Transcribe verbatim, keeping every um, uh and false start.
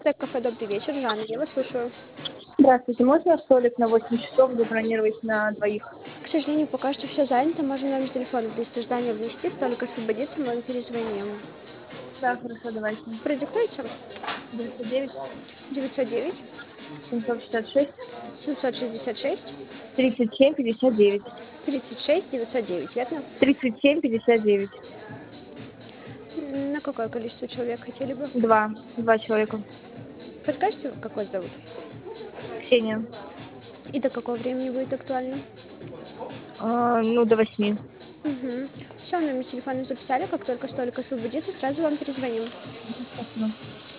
Так, кафе «Добрый вечер». Жанна, я вас слушаю. Здравствуйте, можно столик на восемь часов забронировать на двоих? К сожалению, пока что все занято. Можно номер телефона в лист ожидания внести. Столик освободится, мы вам перезвоним. Да, хорошо, давайте. Продиктуйте. девятьсот девять девятьсот девять семьсот шестьдесят шесть семьсот шестьдесят шесть тридцать семь пятьдесят девять. тридцать шесть девятьсот девять, верно? тридцать семь пятьдесят девять. На какое количество человек хотели бы? Два. Два человека. Подскажите, как вас зовут? Ксения. И до какого времени будет актуально? А, ну, до восьми. Угу. Все, номер телефона записали. Как только столик освободится, сразу вам перезвоним. Спасибо.